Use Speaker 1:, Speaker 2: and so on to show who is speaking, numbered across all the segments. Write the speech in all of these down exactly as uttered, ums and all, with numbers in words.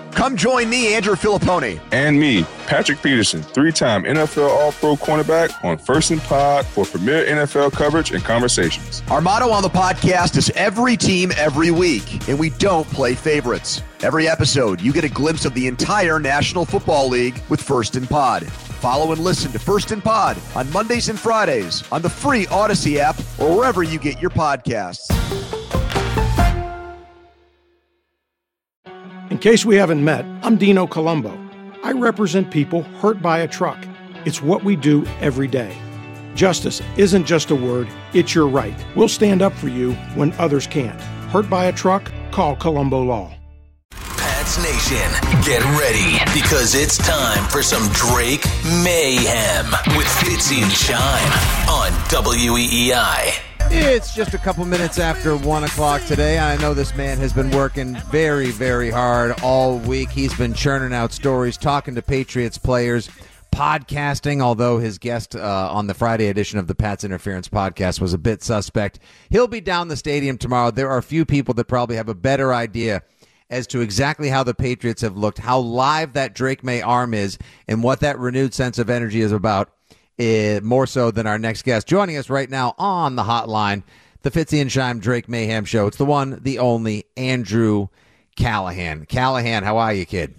Speaker 1: Come join me, Andrew Filipponi.
Speaker 2: And me, Patrick Peterson, three-time N F L All-Pro cornerback on First and Pod for premier N F L coverage and conversations.
Speaker 1: Our motto on the podcast is every team, every week, and we don't play favorites. Every episode, you get a glimpse of the entire National Football League with First and Pod. Follow and listen to First and Pod on Mondays and Fridays on the free Odyssey app or wherever you get your podcasts.
Speaker 3: In case we haven't met, I'm Dino Colombo. I represent people hurt by a truck. It's what we do every day. Justice isn't just a word, it's your right. We'll stand up for you when others can't. Hurt by a truck? Call Colombo Law.
Speaker 4: Pats Nation, get ready, because it's time for some Drake Mayhem with Fitzy and Shime on W E E I.
Speaker 5: It's just a couple minutes after one o'clock today. I know this man has been working very, very hard all week. He's been churning out stories, talking to Patriots players, podcasting, although his guest uh, on the Friday edition of the Pats Interference podcast was a bit suspect. He'll be down the stadium tomorrow. There are a few people that probably have a better idea as to exactly how the Patriots have looked, how live that Drake May arm is, and what that renewed sense of energy is about. Uh, more so than our next guest. Joining us right now on the hotline, the Fitzy and Shime Drake Mayhem Show. It's the one, the only, Andrew Callahan. Callahan, how are you, kid?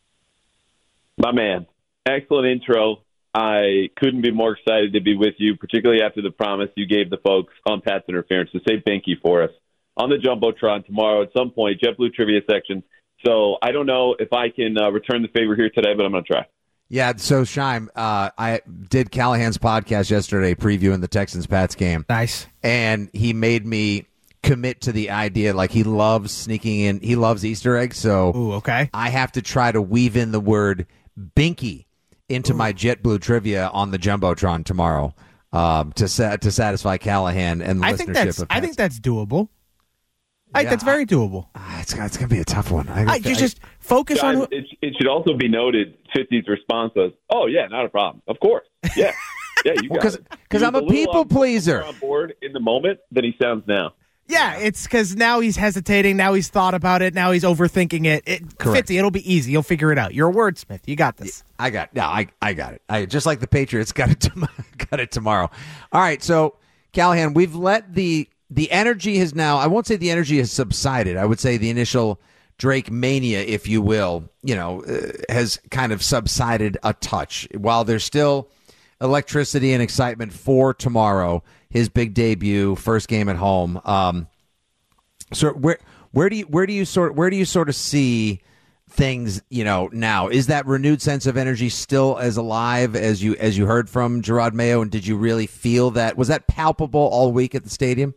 Speaker 6: My man, excellent intro. I couldn't be more excited to be with you, particularly after the promise you gave the folks on Pat's Interference to say thank you for us on the Jumbotron tomorrow at some point, JetBlue Trivia section. So I don't know if I can uh, return the favor here today, but I'm going to try.
Speaker 5: Yeah, so Shime, uh, I did Callahan's podcast yesterday previewing the Texans-Pats game.
Speaker 7: Nice.
Speaker 5: And he made me commit to the idea, like he loves sneaking in, he loves Easter eggs, so
Speaker 7: Ooh, okay.
Speaker 5: I have to try to weave in the word binky into Ooh. my JetBlue trivia on the Jumbotron tomorrow um, to sa- to satisfy Callahan and the
Speaker 7: I
Speaker 5: listenership
Speaker 7: think that's,
Speaker 5: of
Speaker 7: I think that's doable. I
Speaker 5: yeah,
Speaker 7: think that's very doable.
Speaker 5: I, it's, it's going to be a tough one. I,
Speaker 7: I, you I, just focus
Speaker 6: guys,
Speaker 7: on who-
Speaker 6: it, it should also be noted, Fitzy's response was, oh, yeah, not a problem. Of course. Yeah. Yeah, you got
Speaker 5: well,
Speaker 6: it.
Speaker 5: Because I'm a, a people pleaser.
Speaker 6: On board in the moment than he sounds now.
Speaker 7: Yeah, it's because now he's hesitating. Now he's thought about it. Now he's overthinking it. it Fitzy, it'll be easy. You'll figure it out. You're a wordsmith. You got this.
Speaker 5: I got no, I I got it. I just like the Patriots got it tom- got it tomorrow. All right, so Callahan, we've let the the energy has now. I won't say the energy has subsided. I would say the initial Drake mania, if you will, you know, uh, has kind of subsided a touch. While there's still electricity and excitement for tomorrow, his big debut, first game at home. Um, so where where do you where do you sort where do you sort of see things, you know, now? Is that renewed sense of energy still as alive as you as you heard from Jerod Mayo? And did you really feel that? Was that palpable all week at the stadium?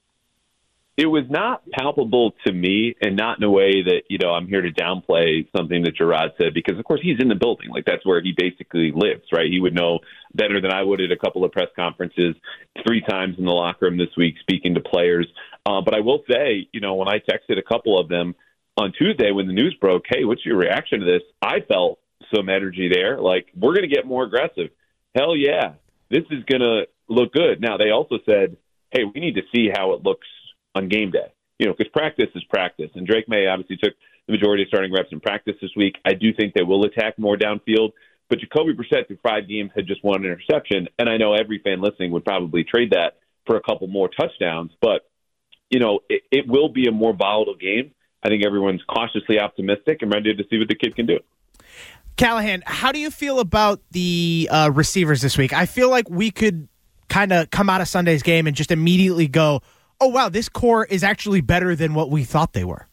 Speaker 6: It was not palpable to me, and not in a way that, you know, I'm here to downplay something that Jerod said, because, of course, he's in the building. Like, that's where he basically lives, right? He would know better than I would at a couple of press conferences, three times in the locker room this week, speaking to players. Uh, but I will say, you know, when I texted a couple of them on Tuesday when the news broke, hey, what's your reaction to this? I felt some energy there. Like, we're going to get more aggressive. Hell yeah, this is going to look good. Now, they also said, hey, we need to see how it looks on game day, you know, because practice is practice. And Drake May obviously took the majority of starting reps in practice this week. I do think they will attack more downfield. But Jacoby Brissett through five games had just one interception. And I know every fan listening would probably trade that for a couple more touchdowns. But, you know, it, it will be a more volatile game. I think everyone's cautiously optimistic and ready to see what the kid can do.
Speaker 7: Callahan, how do you feel about the uh, receivers this week? I feel like we could kind of come out of Sunday's game and just immediately go, oh, wow, this core is actually better than what we thought they were.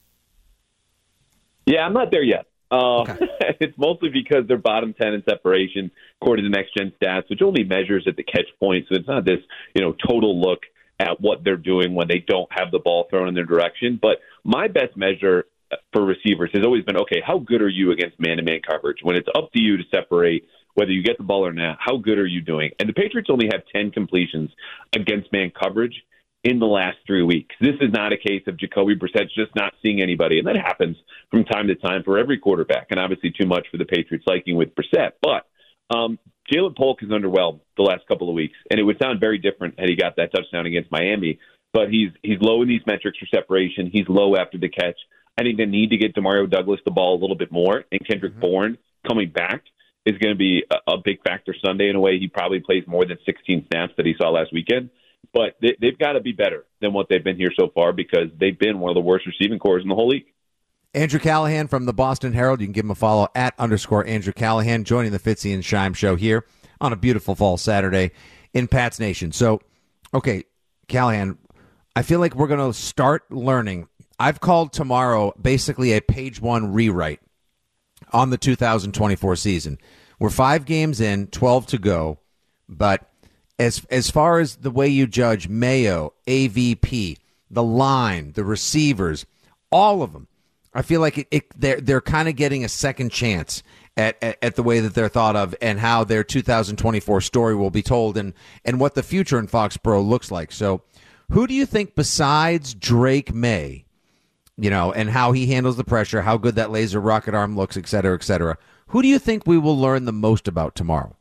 Speaker 6: Yeah, I'm not there yet. Uh,
Speaker 7: okay.
Speaker 6: It's mostly because they're bottom ten in separation, according to next-gen stats, which only measures at the catch point. So it's not this, you know, total look at what they're doing when they don't have the ball thrown in their direction. But my best measure for receivers has always been, okay, how good are you against man-to-man coverage? When it's up to you to separate whether you get the ball or not, how good are you doing? And the Patriots only have ten completions against man coverage in the last three weeks. This is not a case of Jacoby Brissett just not seeing anybody, and that happens from time to time for every quarterback, and obviously too much for the Patriots liking with Brissett. But um, Jalen Polk has underwhelmed the last couple of weeks, and it would sound very different had he got that touchdown against Miami, but he's he's low in these metrics for separation. He's low after the catch. I think they need to get Demario Douglas the ball a little bit more, and Kendrick mm-hmm. Bourne coming back is going to be a, a big factor Sunday in a way. He probably plays more than sixteen snaps that he saw last weekend. But they, they've got to be better than what they've been here so far because they've been one of the worst receiving corps in the whole league.
Speaker 5: Andrew Callahan from the Boston Herald. You can give him a follow at underscore Andrew Callahan, joining the Fitzy and Shime show here on a beautiful fall Saturday in Pats Nation. So, okay, Callahan, I feel like we're going to start learning. I've called tomorrow basically a page one rewrite on the two thousand twenty-four season. We're five games in, twelve to go, but as as far as the way you judge Mayo, A V P, the line, the receivers, all of them, I feel like it, it, they're they're kind of getting a second chance at, at at the way that they're thought of and how their two thousand twenty-four story will be told and and what the future in Foxborough looks like. So, who do you think besides Drake May, you know, and how he handles the pressure, how good that laser rocket arm looks, et cetera, et cetera, who do you think we will learn the most about tomorrow?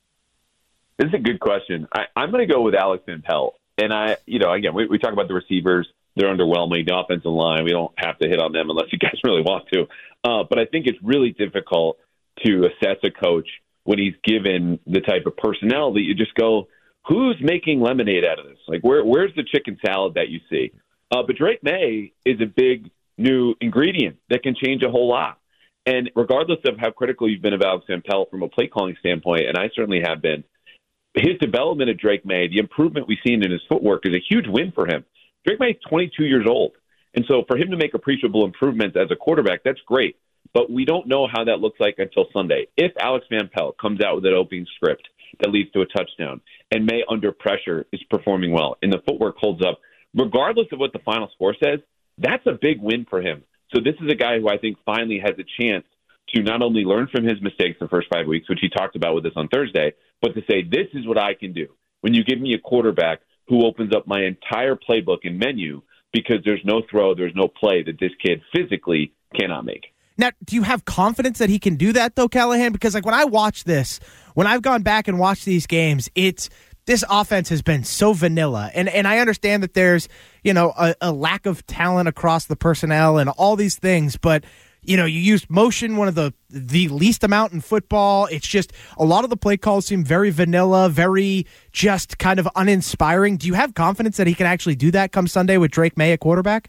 Speaker 6: This is a good question. I, I'm going to go with Alex Van Pelt. And I, you know, again, we, we talk about the receivers. They're underwhelming. The offensive line, we don't have to hit on them unless you guys really want to. Uh, but I think it's really difficult to assess a coach when he's given the type of personnel that you just go, who's making lemonade out of this? Like, where, where's the chicken salad that you see? Uh, but Drake May is a big new ingredient that can change a whole lot. And regardless of how critical you've been of Alex Van Pelt from a play calling standpoint, and I certainly have been, his development at Drake May, the improvement we've seen in his footwork is a huge win for him. Drake May is twenty-two years old. And so for him to make appreciable improvements as a quarterback, that's great. But we don't know how that looks like until Sunday. If Alex Van Pelt comes out with an opening script that leads to a touchdown and May under pressure is performing well and the footwork holds up, regardless of what the final score says, that's a big win for him. So this is a guy who I think finally has a chance to not only learn from his mistakes the first five weeks, which he talked about with us on Thursday, but to say, this is what I can do. When you give me a quarterback who opens up my entire playbook and menu because there's no throw, there's no play that this kid physically cannot make.
Speaker 7: Now, do you have confidence that he can do that, though, Callahan? Because, like, when I watch this, when I've gone back and watched these games, it's this offense has been so vanilla. And and I understand that there's, you know, a, a lack of talent across the personnel and all these things, but you know, you used motion, one of the the least amount in football. It's just a lot of the play calls seem very vanilla, very just kind of uninspiring. Do you have confidence that he can actually do that come Sunday with Drake May at quarterback?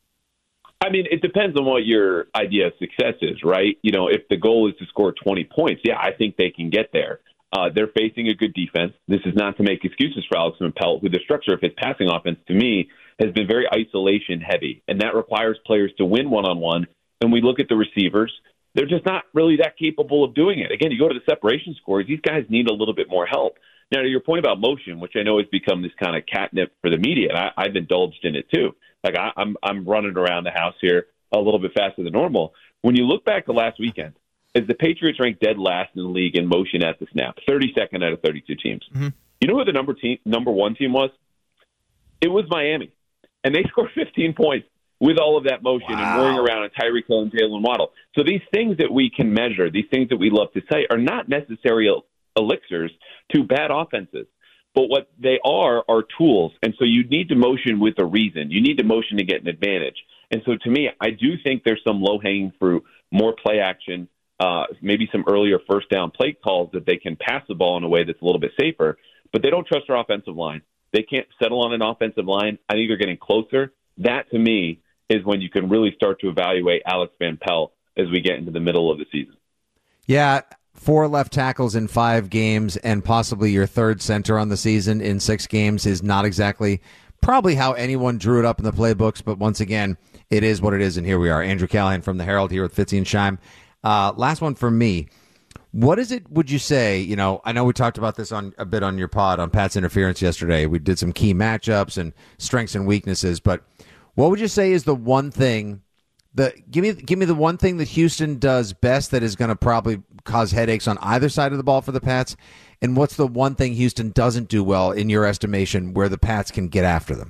Speaker 6: I mean, it depends on what your idea of success is, right? You know, if the goal is to score twenty points, yeah, I think they can get there. Uh, they're facing a good defense. This is not to make excuses for Alex Van Pelt, who the structure of his passing offense, to me, has been very isolation heavy, and that requires players to win one-on-one. And we look at the receivers, they're just not really that capable of doing it. Again, you go to the separation scores, these guys need a little bit more help. Now, to your point about motion, which I know has become this kind of catnip for the media, and I, I've indulged in it too. Like, I, I'm I'm running around the house here a little bit faster than normal. When you look back to last weekend, as the Patriots ranked dead last in the league in motion at the snap, thirty-second out of thirty-two teams. Mm-hmm. You know who the number team, number one team was? It was Miami, and they scored fifteen points with all of that motion wow. and whirring around on Tyreek Hill and Jalen Waddle. So these things that we can measure, these things that we love to say, are not necessary elixirs to bad offenses. But what they are are tools. And so you need to motion with a reason. You need to motion to get an advantage. And so to me, I do think there's some low-hanging fruit, more play action, uh, maybe some earlier first down play calls that they can pass the ball in a way that's a little bit safer. But they don't trust their offensive line. They can't settle on an offensive line. I think they're getting closer. That, to me, is when you can really start to evaluate Alex Van Pelt as we get into the middle of the season.
Speaker 5: Yeah, four left tackles in five games and possibly your third center on the season in six games is not exactly probably how anyone drew it up in the playbooks, but once again, it is what it is, and here we are. Andrew Callahan from the Herald here with Fitzy and Shime. Uh, last one for me. What is it, would you say, you know, I know we talked about this on a bit on your pod on Pat's Interference yesterday. We did some key matchups and strengths and weaknesses, but what would you say is the one thing that give me give me the one thing that Houston does best that is going to probably cause headaches on either side of the ball for the Pats? And what's the one thing Houston doesn't do well in your estimation where the Pats can get after them?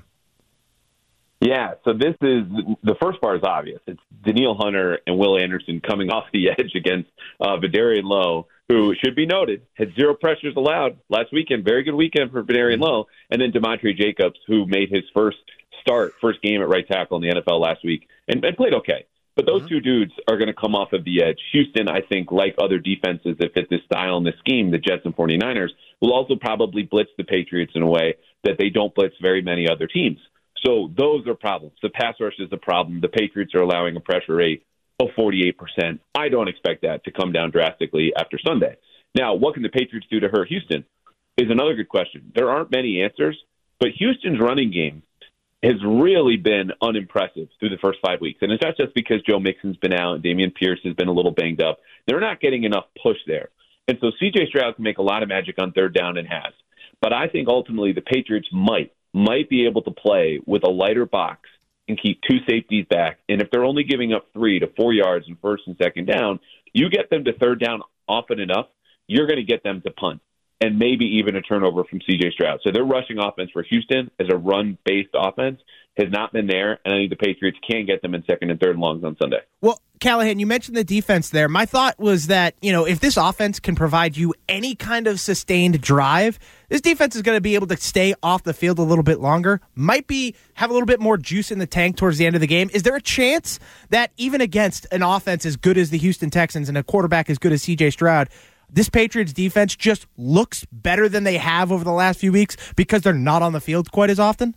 Speaker 6: Yeah, so this is the first part is obvious. It's Danielle Hunter and Will Anderson coming off the edge against uh, Vidarian Lowe, who should be noted had zero pressures allowed last weekend. Very good weekend for Vidarian Lowe, and then Demontre Jacobs, who made his first start, first game at right tackle in the N F L last week, and, and played okay. But those two dudes are going to come off of the edge. Houston, I think, like other defenses that fit this style and this scheme, the Jets and 49ers, will also probably blitz the Patriots in a way that they don't blitz very many other teams. So those are problems. The pass rush is the problem. The Patriots are allowing a pressure rate of forty-eight percent. I don't expect that to come down drastically after Sunday. Now, what can the Patriots do to hurt Houston is another good question. There aren't many answers, but Houston's running game has really been unimpressive through the first five weeks. And it's not just because Joe Mixon's been out and Dameon Pierce has been a little banged up. They're not getting enough push there. And so C J Stroud can make a lot of magic on third down and has. But I think ultimately the Patriots might, might be able to play with a lighter box and keep two safeties back. And if they're only giving up three to four yards in first and second down, you get them to third down often enough, you're going to get them to punt and maybe even a turnover from C J Stroud. So their rushing offense for Houston as a run-based offense has not been there, and I think the Patriots can get them in second and third and longs on Sunday.
Speaker 7: Well, Callahan, you mentioned the defense there. My thought was that, you know, if this offense can provide you any kind of sustained drive, this defense is going to be able to stay off the field a little bit longer, might be have a little bit more juice in the tank towards the end of the game. Is there a chance that even against an offense as good as the Houston Texans and a quarterback as good as C J Stroud, this Patriots defense just looks better than they have over the last few weeks because they're not on the field quite as often?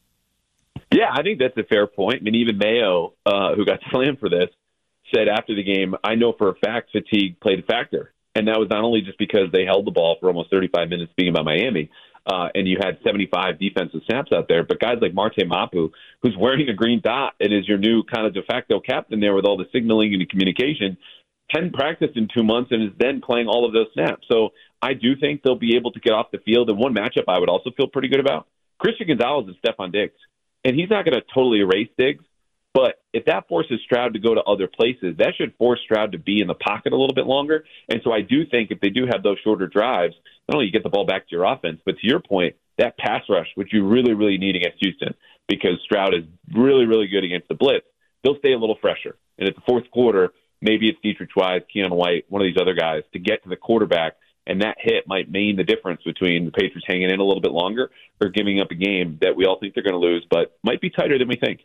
Speaker 6: Yeah, I think that's a fair point. I mean, even Mayo, uh, who got slammed for this, said after the game, I know for a fact fatigue played a factor. And that was not only just because they held the ball for almost thirty-five minutes, speaking about Miami, uh, and you had seventy-five defensive snaps out there, but guys like Marte Mapu, who's wearing a green dot and is your new kind of de facto captain there with all the signaling and the communication, hadn't practiced in two months and is then playing all of those snaps. So I do think they'll be able to get off the field. And one matchup I would also feel pretty good about, Christian Gonzalez and Stephon Diggs. And he's not going to totally erase Diggs, but if that forces Stroud to go to other places, that should force Stroud to be in the pocket a little bit longer. And so I do think if they do have those shorter drives, not only you get the ball back to your offense, but to your point, that pass rush, which you really, really need against Houston, because Stroud is really, really good against the blitz, they'll stay a little fresher. And at the fourth quarter, maybe it's Dietrich Wise, Keon White, one of these other guys, to get to the quarterback, and that hit might mean the difference between the Patriots hanging in a little bit longer or giving up a game that we all think they're going to lose, but might be tighter than we think.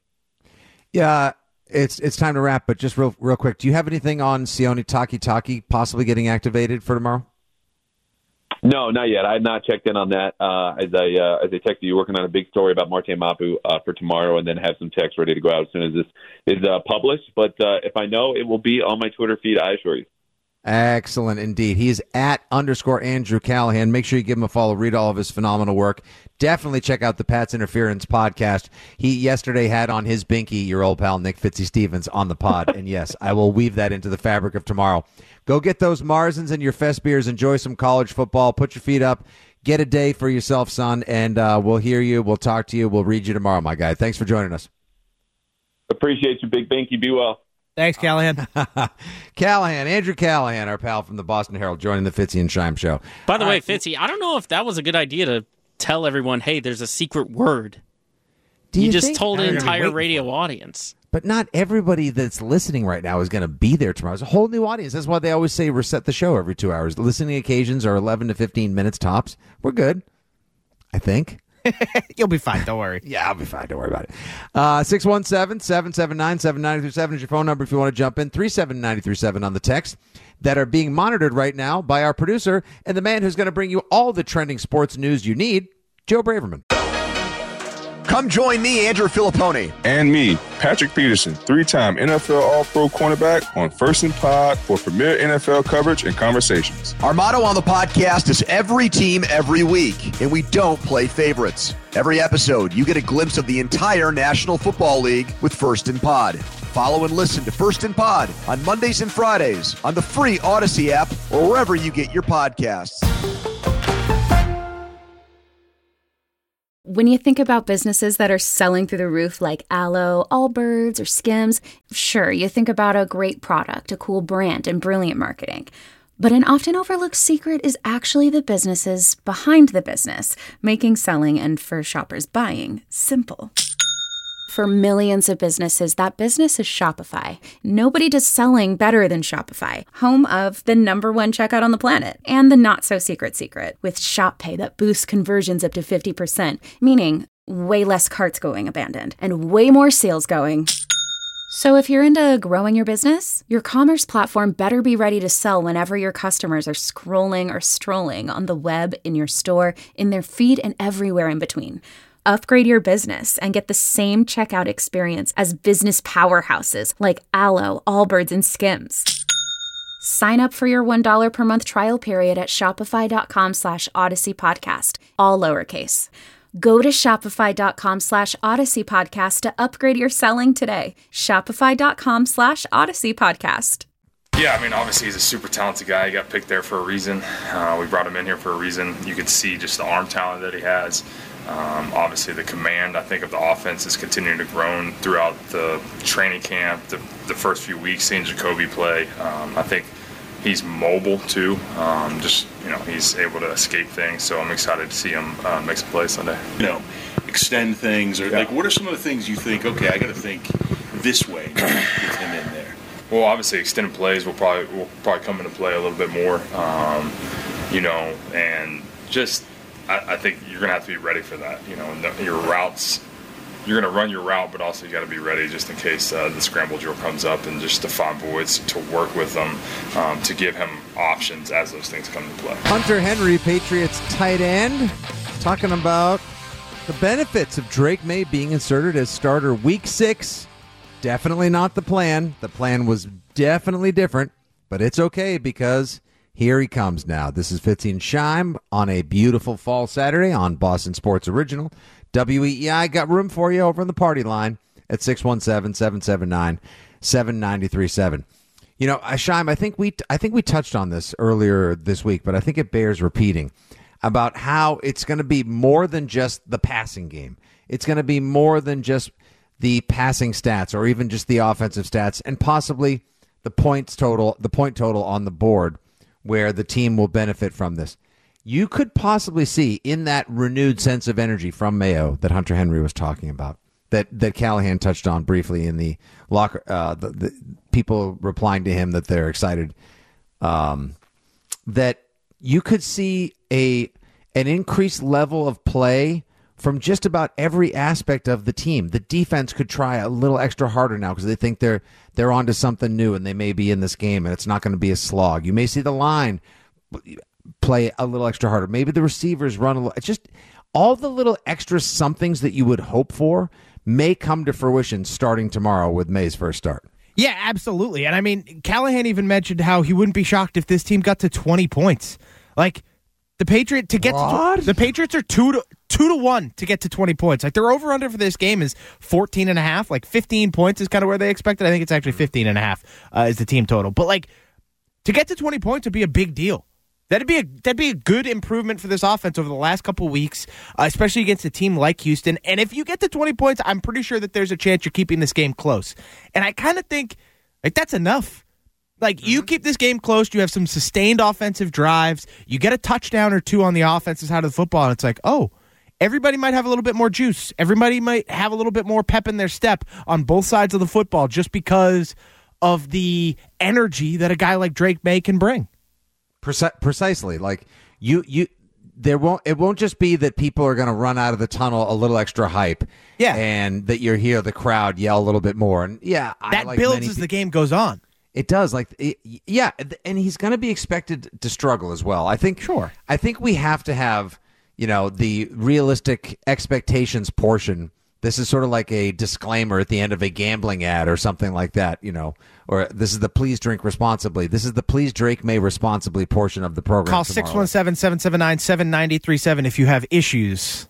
Speaker 5: Yeah, it's it's time to wrap, but just real real quick, do you have anything on Sione Takitaki possibly getting activated for tomorrow?
Speaker 6: No, not yet. I had not checked in on that. Uh, as I uh, as I texted you, working on a big story about Marte Mapu uh, for tomorrow, and then have some text ready to go out as soon as this is uh, published. But uh, if I know, it will be on my Twitter feed, I assure you.
Speaker 5: Excellent indeed. He is at underscore Andrew Callahan. Make sure you give him a follow. Read all of his phenomenal work. Definitely check out the Pat's Interference podcast. He yesterday had on his binky your old pal Nick Fitzy Stevens on the pod. And yes, I will weave that into the fabric of tomorrow. Go get those Marzens and your Fest beers. Enjoy some college football. Put your feet up. Get a day for yourself, son. And uh, we'll hear you. We'll talk to you. We'll read you tomorrow, my guy. Thanks for joining us.
Speaker 6: Appreciate you, Big Binky. Be well.
Speaker 7: Thanks, Callahan.
Speaker 5: Callahan, Andrew Callahan, our pal from the Boston Herald, joining the Fitzy and Shime show.
Speaker 8: By the
Speaker 5: All
Speaker 8: way,
Speaker 5: right.
Speaker 8: Fitzy, I don't know if that was a good idea to tell everyone, hey, there's a secret word.
Speaker 5: Do
Speaker 8: you,
Speaker 5: you
Speaker 8: just
Speaker 5: think?
Speaker 8: told
Speaker 5: Now
Speaker 8: an
Speaker 5: you're
Speaker 8: entire
Speaker 5: waiting
Speaker 8: radio
Speaker 5: for it.
Speaker 8: audience.
Speaker 5: But not everybody that's listening right now is going to be there tomorrow. It's a whole new audience. That's why they always say reset the show every two hours. Listening occasions are eleven to fifteen minutes tops. We're good, I think.
Speaker 7: You'll be fine. Don't worry.
Speaker 5: Yeah, I'll be fine. Don't worry about it. Uh, six one seven, seven seven nine, seven nine three seven is your phone number if you want to jump in. three seven nine three seven on the text that are being monitored right now by our producer and the man who's going to bring you all the trending sports news you need, Joe Braverman.
Speaker 1: Come join me, Andrew Filipponi.
Speaker 2: And me, Patrick Peterson, three-time N F L All-Pro cornerback on First and Pod for premier N F L coverage and conversations.
Speaker 1: Our motto on the podcast is every team, every week, and we don't play favorites. Every episode, you get a glimpse of the entire National Football League with First and Pod. Follow and listen to First and Pod on Mondays and Fridays on the free Odyssey app or wherever you get your podcasts.
Speaker 9: When you think about businesses that are selling through the roof like Aloe, Allbirds, or Skims, sure, you think about a great product, a cool brand, and brilliant marketing. But an often overlooked secret is actually the businesses behind the business, making selling and for shoppers buying simple. For millions of businesses, that business is Shopify. Nobody does selling better than Shopify, home of the number one checkout on the planet, and the not-so-secret secret, with Shop Pay that boosts conversions up to fifty percent, meaning way less carts going abandoned, and way more sales going So if you're into growing your business, your commerce platform better be ready to sell whenever your customers are scrolling or strolling on the web, in your store, in their feed, and everywhere in between. Upgrade your business and get the same checkout experience as business powerhouses like Allo, Allbirds, and Skims. Sign up for your one dollar per month trial period at shopify.com slash Odyssey Podcast, all lowercase. Go to shopify.com slash Odyssey Podcast to upgrade your selling today. Shopify.com slash Odyssey Podcast.
Speaker 10: Yeah, I mean, obviously he's a super talented guy. He got picked there for a reason. Uh, we brought him in here for a reason. You can see just the arm talent that he has. Um, obviously the command, I think, of the offense is continuing to grow throughout the training camp, the, the first few weeks, seeing Jacoby play. Um, I think he's mobile too. Um, just, you know, he's able to escape things. So I'm excited to see him uh, make some plays Sunday.
Speaker 11: You know, extend things, or yeah. like, what are some of the things you think? Okay, I got to think this way with him in there.
Speaker 10: Well, obviously extended plays will probably will probably come into play a little bit more. Um, you know, and just I, I think you're gonna have to be ready for that. You know, and the, your routes. You're going to run your route, but also you got to be ready just in case uh, the scramble drill comes up, and just to find voids, to work with them, um, to give him options as those things come to play.
Speaker 5: Hunter Henry, Patriots tight end, talking about the benefits of Drake May being inserted as starter week six. Definitely not the plan. The plan was definitely different, but it's okay because here he comes now. This is Fitzy and Shime on a beautiful fall Saturday on Boston Sports Original. W E E I got room for you over on the party line at six one seven, seven seven nine, seven nine three seven. You know, Shime, I think we I think we touched on this earlier this week, but I think it bears repeating about how it's going to be more than just the passing game. It's going to be more than just the passing stats or even just the offensive stats, and possibly the points total, the point total on the board where the team will benefit from this. You could possibly see in that renewed sense of energy from Mayo that Hunter Henry was talking about, that that Callahan touched on briefly in the locker, uh, the, the people replying to him that they're excited, um, that you could see a an increased level of play from just about every aspect of the team. The defense could try a little extra harder now because they think they're they're onto something new and they may be in this game and it's not going to be a slog. You may see the line play a little extra harder. Maybe the receivers run a little. It's just all the little extra somethings that you would hope for may come to fruition starting tomorrow with May's first start.
Speaker 7: Yeah, absolutely. And I mean, Callahan even mentioned how he wouldn't be shocked if this team got to twenty points. Like the Patriot to get what? to the Patriots are two to two to one to get to twenty points. Like their over under for this game is fourteen and a half. Like fifteen points is kind of where they expected. I think it's actually fifteen and a half uh, is the team total. But like to get to twenty points would be a big deal. That'd be a that'd be a good improvement for this offense over the last couple of weeks, uh, especially against a team like Houston. And if you get to twenty points, I'm pretty sure that there's a chance you're keeping this game close. And I kind of think like that's enough. Like mm-hmm. you keep this game close, you have some sustained offensive drives, you get a touchdown or two on the offensive side of the football, and it's like, oh, everybody might have a little bit more juice. Everybody might have a little bit more pep in their step on both sides of the football just because of the energy that a guy like Drake May can bring.
Speaker 5: Precisely. Like you, you, there won't. It won't just be that people are going to run out of the tunnel a little extra hype.
Speaker 7: Yeah,
Speaker 5: and that you hear the crowd yell a little bit more. And yeah,
Speaker 7: that
Speaker 5: I, like
Speaker 7: builds
Speaker 5: many
Speaker 7: as
Speaker 5: pe-
Speaker 7: the game goes on.
Speaker 5: It does. Like, it, yeah, and he's going to be expected to struggle as well. I think.
Speaker 7: Sure.
Speaker 5: I think we have to have, you know, the realistic expectations portion. This is sort of like a disclaimer at the end of a gambling ad or something like that, you know, or this is the please drink responsibly. This is the please Drake May responsibly portion of the program.
Speaker 7: Call six one seven, seven seven nine, seven nine three seven if you have issues.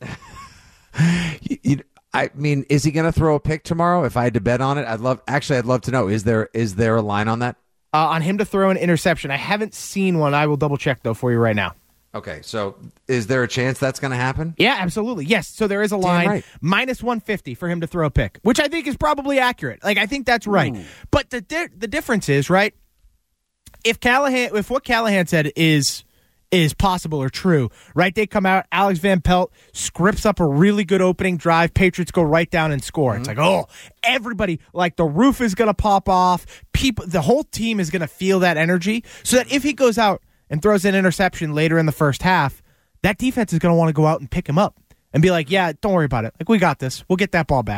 Speaker 5: you, you, I mean, is he going to throw a pick tomorrow? If I had to bet on it, I'd love, actually, I'd love to know, is there is there a line on that?
Speaker 7: Uh, on him to throw an interception. I haven't seen one. I will double check, though, for you right now.
Speaker 5: Okay, so is there a chance that's going to happen?
Speaker 7: Yeah, absolutely. Yes, so there is a line, right. minus one fifty for him to throw a pick, which I think is probably accurate. Like, I think that's right. Ooh. But the di- the difference is, right, if Callahan, if what Callahan said is is possible or true, right, they come out, Alex Van Pelt scripts up a really good opening drive, Patriots go right down and score. Mm-hmm. It's like, oh, everybody, like the roof is going to pop off, people, the whole team is going to feel that energy, so that if he goes out and throws an interception later in the first half, that defense is going to want to go out and pick him up and be like, yeah, don't worry about it. Like, we got this. We'll get that ball back.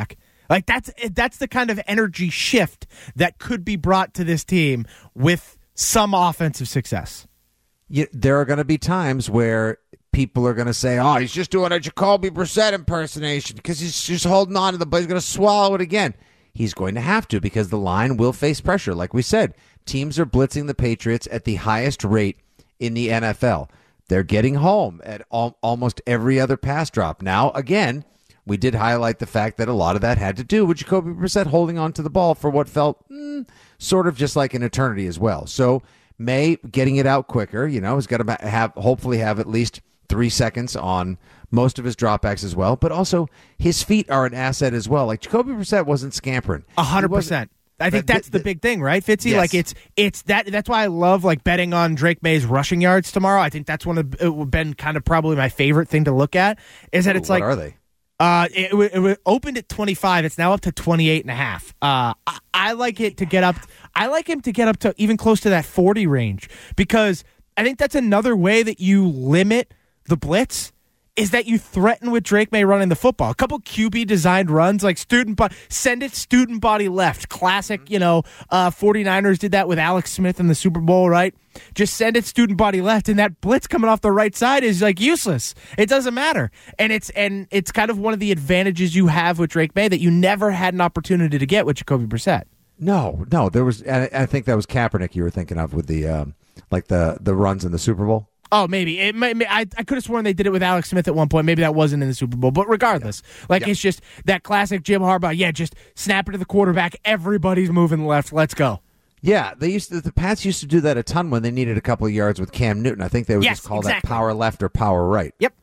Speaker 7: Like that's that's the kind of energy shift that could be brought to this team with some offensive success.
Speaker 5: You, there are going to be times where people are going to say, oh, he's just doing a Jacoby Brissett impersonation because he's just holding on to the ball. He's going to swallow it again. He's going to have to because the line will face pressure. Like we said, teams are blitzing the Patriots at the highest rate in the N F L. They're getting home at al- almost every other pass drop. Now, again, we did highlight the fact that a lot of that had to do with Jacoby Brissett holding on to the ball for what felt mm, sort of just like an eternity as well. So May getting it out quicker, you know, has got to have hopefully have at least three seconds on most of his dropbacks as well. But also his feet are an asset as well. Like Jacoby Brissett wasn't scampering.
Speaker 7: A hundred percent. I think that's the big thing, right, Fitzy? Yes. Like it's it's that that's why I love like betting on Drake May's rushing yards tomorrow. I think that's one of it would been kind of probably my favorite thing to look at. Is that
Speaker 5: Ooh,
Speaker 7: it's like
Speaker 5: what are they?
Speaker 7: Uh, it, it, it opened at twenty-five. It's now up to twenty-eight and a half. Uh, I, I like it to get up. I like him to get up to even close to that forty range because I think that's another way that you limit the blitz. Is that you threaten with Drake May running the football. A couple Q B designed runs like student body, send it student body left. Classic, you know, uh, 49ers did that with Alex Smith in the Super Bowl, right? Just send it student body left, and that blitz coming off the right side is like useless. It doesn't matter. And it's and it's kind of one of the advantages you have with Drake May that you never had an opportunity to get with Jacoby Brissett.
Speaker 5: No, no, there was, I, I think that was Kaepernick you were thinking of with the, um, like the, the runs in the Super Bowl.
Speaker 7: Oh, maybe. It may, I, I could have sworn they did it with Alex Smith at one point. Maybe that wasn't in the Super Bowl. But regardless, like
Speaker 5: Yeah.
Speaker 7: it's just that classic Jim Harbaugh. Yeah, just snap it to the quarterback. Everybody's moving left. Let's go.
Speaker 5: Yeah, they used to, the Pats used to do that a ton when they needed a couple of yards with Cam Newton. I think they would
Speaker 7: Yes,
Speaker 5: just call
Speaker 7: exactly.
Speaker 5: that power left or power right.
Speaker 7: Yep.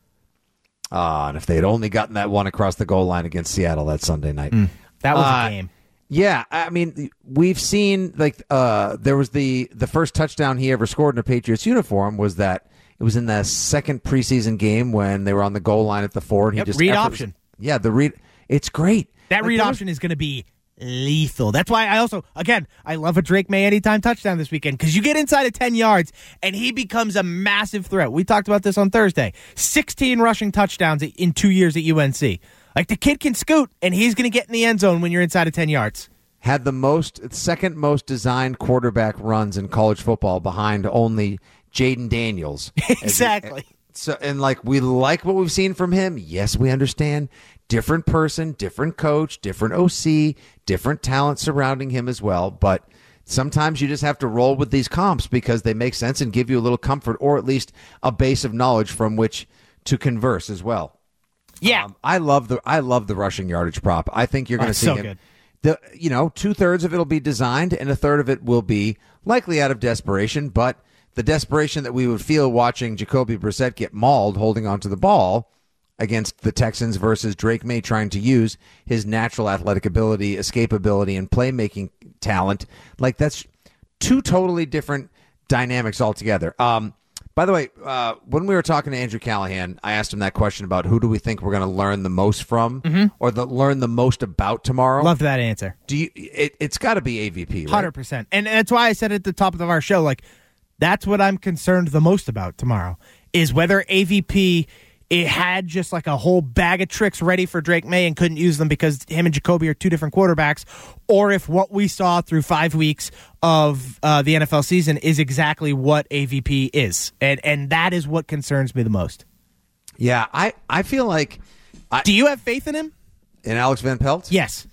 Speaker 5: Uh, and if they had only gotten that one across the goal line against Seattle that Sunday night.
Speaker 7: That was
Speaker 5: Uh,
Speaker 7: a game.
Speaker 5: Yeah, I mean, we've seen, like, uh, there was the, the first touchdown he ever scored in a Patriots uniform was that it was in the second preseason game when they were on the goal line at the four. And he
Speaker 7: Yep,
Speaker 5: just
Speaker 7: read
Speaker 5: effort-
Speaker 7: option.
Speaker 5: Yeah, the read. It's great.
Speaker 7: That
Speaker 5: Like,
Speaker 7: read
Speaker 5: there was-
Speaker 7: option is going to be lethal. That's why I also, again, I love a Drake May anytime touchdown this weekend because you get inside of ten yards and he becomes a massive threat. We talked about this on Thursday. sixteen rushing touchdowns in two years at U N C. Like the kid can scoot and he's going to get in the end zone when you're inside of ten yards.
Speaker 5: Had the most, second most designed quarterback runs in college football behind only Jaden Daniels.
Speaker 7: Exactly.
Speaker 5: So, and like, we like what we've seen from him. Yes, we understand. Different person, different coach, different O C, different talent surrounding him as well. But sometimes you just have to roll with these comps because they make sense and give you a little comfort or at least a base of knowledge from which to converse as well.
Speaker 7: Yeah.
Speaker 5: Um, I love the, I love the rushing yardage prop. I think you're going to
Speaker 7: Oh,
Speaker 5: see
Speaker 7: so
Speaker 5: him.
Speaker 7: good.
Speaker 5: The, you know, two thirds of it will be designed and a third of it will be likely out of desperation, but the desperation that we would feel watching Jacoby Brissett get mauled holding onto the ball against the Texans versus Drake May trying to use his natural athletic ability, escapability, and playmaking talent. Like, that's two totally different dynamics altogether. Um, by the way, uh, when we were talking to Andrew Callahan, I asked him that question about who do we think we're going to learn the most from or the, learn the most about tomorrow.
Speaker 7: Love that answer.
Speaker 5: Do you? It, it's got to be A V P, right?
Speaker 7: one hundred percent. And that's why I said at the top of our show, like, that's what I'm concerned the most about tomorrow is whether A V P it had just like a whole bag of tricks ready for Drake May and couldn't use them because him and Jacoby are two different quarterbacks, or if what we saw through five weeks of uh, the N F L season is exactly what A V P is. And and that is what concerns me the most.
Speaker 5: Yeah, I, I feel like... I,
Speaker 7: Do you have faith in him?
Speaker 5: In Alex Van Pelt?
Speaker 7: Yes.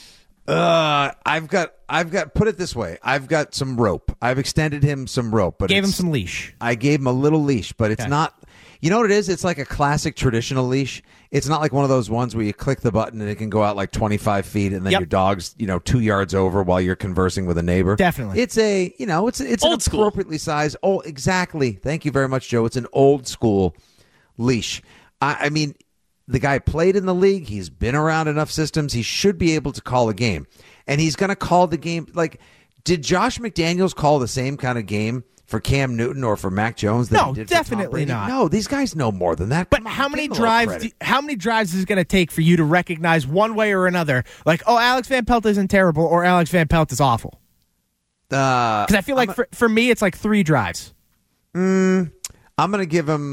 Speaker 5: Uh, I've got, I've got, put it this way. I've got some rope. I've extended him some rope. but
Speaker 7: Gave him
Speaker 5: it's-
Speaker 7: some leash.
Speaker 5: I gave him a little leash, but it's
Speaker 7: Okay.
Speaker 5: not... You know what it is? It's like a classic traditional leash. It's not like one of those ones where you click the button and it can go out like twenty-five feet and then
Speaker 7: Yep.
Speaker 5: your dog's, you know, two yards over while you're conversing with a neighbor.
Speaker 7: Definitely.
Speaker 5: It's a, you know, it's it's
Speaker 8: Old
Speaker 5: an
Speaker 8: school.
Speaker 5: appropriately sized. Oh, exactly. Thank you very much, Joe. It's an old school leash. I, I mean, the guy played in the league. He's been around enough systems. He should be able to call a game. And he's going to call the game. Like, did Josh McDaniels call the same kind of game for Cam Newton or for Mac Jones that
Speaker 7: No,
Speaker 5: he did for Tom
Speaker 7: definitely
Speaker 5: Brady?
Speaker 7: not.
Speaker 5: No, these guys know more than that.
Speaker 7: But
Speaker 5: Come on,
Speaker 7: how
Speaker 5: give
Speaker 7: many
Speaker 5: them a little
Speaker 7: drives?
Speaker 5: credit.
Speaker 7: Do, how many drives is it going to take for you to recognize one way or another? Like, oh, Alex Van Pelt isn't terrible, or Alex Van Pelt is awful.
Speaker 5: Uh,
Speaker 7: Because I feel like
Speaker 5: I'm,
Speaker 7: for, for me, it's like three drives.
Speaker 5: I'm going to give him.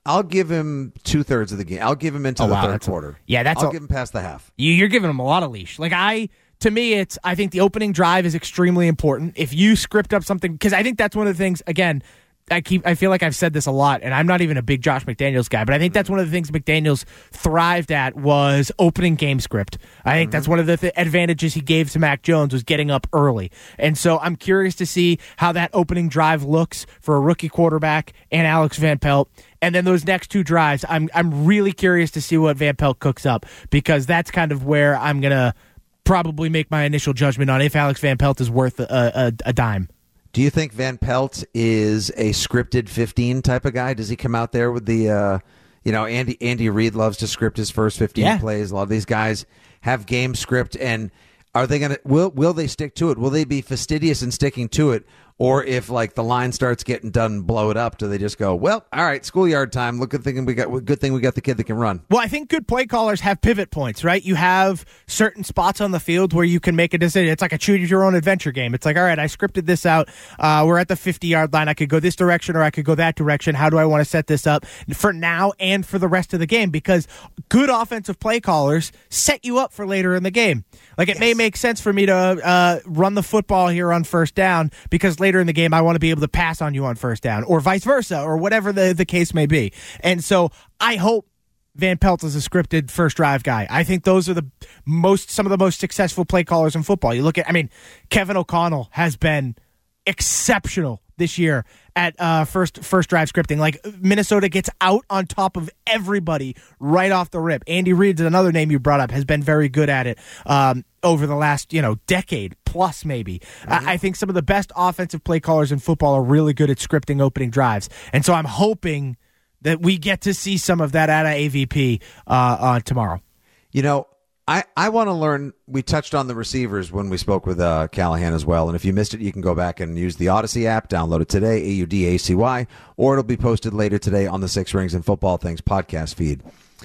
Speaker 5: I'll give him two thirds of the game. I'll give him into
Speaker 7: Oh,
Speaker 5: the
Speaker 7: wow,
Speaker 5: third
Speaker 7: that's a-
Speaker 5: quarter.
Speaker 7: yeah, that's
Speaker 5: I'll
Speaker 7: a-
Speaker 5: give him past the half.
Speaker 7: You, you're giving them a lot of leash. Like I, to me, it's I think the opening drive is extremely important. If you script up something, because I think that's one of the things. Again, I keep I feel like I've said this a lot, and I'm not even a big Josh McDaniels guy, but I think that's one of the things McDaniels thrived at was opening game script. I think mm-hmm. that's one of the th- advantages he gave to Mac Jones was getting up early, and so I'm curious to see how that opening drive looks for a rookie quarterback and Alex Van Pelt. And then those next two drives, I'm I'm really curious to see what Van Pelt cooks up, because that's kind of where I'm gonna probably make my initial judgment on if Alex Van Pelt is worth a, a, a dime.
Speaker 5: Do you think Van Pelt is a scripted fifteen type of guy? Does he come out there with the, uh, you know, Andy Andy Reid loves to script his first fifteen
Speaker 7: yeah.
Speaker 5: plays. A lot of these guys have game script, and are they gonna will will they stick to it? Will they be fastidious in sticking to it? Or if like the line starts getting done and blow it up, do they just go, well, all right, schoolyard time. Look, good thing we got. Good thing we got the kid that can run.
Speaker 7: Well, I think good play callers have pivot points, right? You have certain spots on the field where you can make a decision. It's like a choose your own adventure game. It's like, all right, I scripted this out. Uh, we're at the fifty-yard line. I could go this direction or I could go that direction. How do I want to set this up for now and for the rest of the game? Because good offensive play callers set you up for later in the game. Like it yes. may make sense for me to uh, run the football here on first down because later in the game I want to be able to pass on you on first down, or vice versa, or whatever the, the case may be. And so I hope Van Pelt is a scripted first drive guy. I think those are the most some of the most successful play callers in football. You look at, I mean, Kevin O'Connell has been exceptional this year at uh, first first drive scripting. Like Minnesota gets out on top of everybody right off the rip. Andy Reid's another name you brought up, has been very good at it um, over the last you know decade plus maybe. Mm-hmm. I, I think some of the best offensive play callers in football are really good at scripting opening drives, and so I'm hoping that we get to see some of that out of A V P uh, uh, tomorrow.
Speaker 5: You know, I, I want to learn. We touched on the receivers when we spoke with uh, Callahan as well. And if you missed it, you can go back and use the Odyssey app. Download it today, A U D A C Y, or it'll be posted later today on the Six Rings and Football Things podcast feed.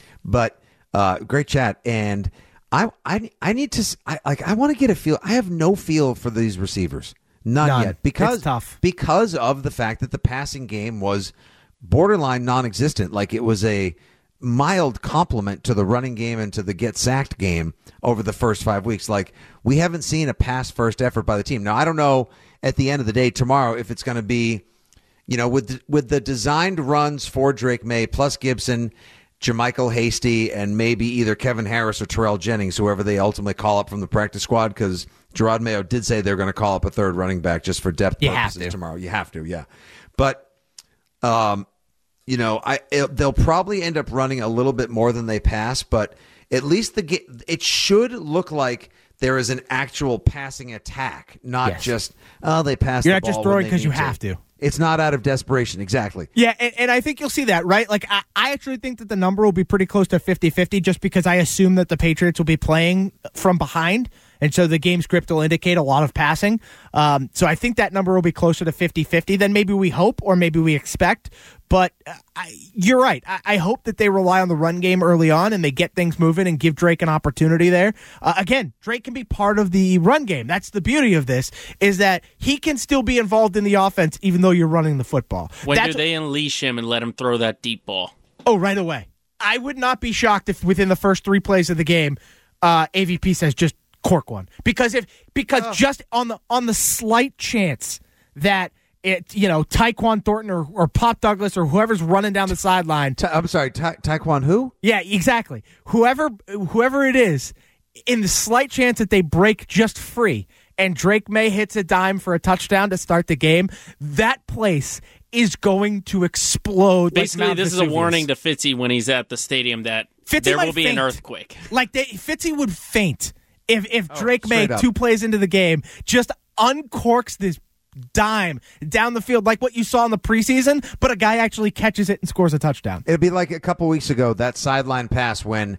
Speaker 5: But uh, great chat. And I I I need to I like I want to get a feel. I have no feel for these receivers, none,
Speaker 7: None.
Speaker 5: yet, because
Speaker 7: It's tough.
Speaker 5: because of the fact that the passing game was borderline non-existent. Like it was a mild compliment to the running game and to the get sacked game over the first five weeks. Like we haven't seen a pass first effort by the team. Now I don't know at the end of the day tomorrow if it's going to be, you know, with with the designed runs for Drake May plus Gibson, Jermichael Hasty, and maybe either Kevin Harris or Terrell Jennings, whoever they ultimately call up from the practice squad, because Gerard Mayo did say they're going to call up a third running back just for depth
Speaker 7: You
Speaker 5: purposes
Speaker 7: have to.
Speaker 5: tomorrow. You have to, yeah. But um. You know, I it, they'll probably end up running a little bit more than they pass, but at least the it should look like there is an actual passing attack, not
Speaker 7: Yes.
Speaker 5: just oh they pass.
Speaker 7: You're
Speaker 5: the
Speaker 7: not just
Speaker 5: ball
Speaker 7: throwing
Speaker 5: when they
Speaker 7: because you
Speaker 5: need
Speaker 7: have to.
Speaker 5: It's not out of desperation, exactly.
Speaker 7: Yeah, and, and I think you'll see that, right? Like, I, I actually think that the number will be pretty close to fifty-fifty just because I assume that the Patriots will be playing from behind, and so the game script will indicate a lot of passing. Um, so I think that number will be closer to fifty-fifty than maybe we hope or maybe we expect. But uh, I, you're right. I, I hope that they rely on the run game early on and they get things moving and give Drake an opportunity there. Uh, again, Drake can be part of the run game. That's the beauty of this, is that he can still be involved in the offense even though you're running the football.
Speaker 8: When
Speaker 7: That's
Speaker 8: do they unleash him and let him throw that deep ball?
Speaker 7: Oh, right away. I would not be shocked if within the first three plays of the game, uh, A V P says just cork one. Because if because oh. just on the on the slight chance that it you know Tyquan Thornton or, or Pop Douglas or whoever's running down the sideline.
Speaker 5: Ta- I'm sorry, Ta- Tyquan who?
Speaker 7: Yeah, exactly. Whoever whoever it is, in the slight chance that they break just free and Drake May hits a dime for a touchdown to start the game, that place is going to explode.
Speaker 8: Basically,
Speaker 7: like
Speaker 8: this is a warning to Fitzy when he's at the stadium that
Speaker 7: Fitzy
Speaker 8: there will
Speaker 7: might
Speaker 8: be
Speaker 7: faint.
Speaker 8: an earthquake.
Speaker 7: Like they, Fitzy would faint if if
Speaker 5: Oh,
Speaker 7: Drake May,
Speaker 5: straight up.
Speaker 7: two plays into the game, just uncorks this dime down the field like what you saw in the preseason, but a guy actually catches it and scores a touchdown.
Speaker 5: It'd be like a couple weeks ago, that sideline pass when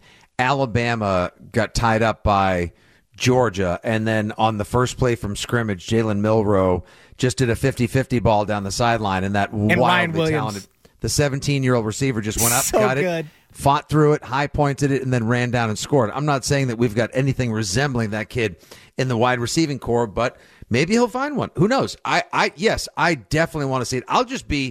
Speaker 5: Alabama got tied up by Georgia, and then on the first play from scrimmage, Jalen Milroe just did a fifty-fifty ball down the sideline, and that
Speaker 7: Ryan
Speaker 5: wildly
Speaker 7: Williams.
Speaker 5: talented, the seventeen-year-old receiver just went up,
Speaker 7: So
Speaker 5: got
Speaker 7: good.
Speaker 5: it, fought through it, high-pointed it, and then ran down and scored. I'm not saying that we've got anything resembling that kid in the wide receiving core, but maybe he'll find one. Who knows? I, I yes, I definitely want to see it. I'll just be